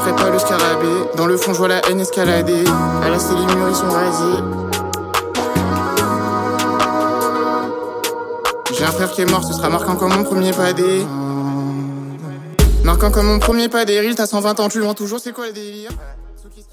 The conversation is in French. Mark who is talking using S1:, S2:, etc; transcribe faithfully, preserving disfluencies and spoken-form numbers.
S1: ferai pas le scarabée. Dans le fond, je vois la haine escalader. À la c'est les murs, ils sont rasés. J'ai un frère qui est mort, ce sera marquant comme mon premier padé. Marquant comme mon premier pas des reels, t'as cent vingt ans, tu le vends toujours, c'est quoi le délire?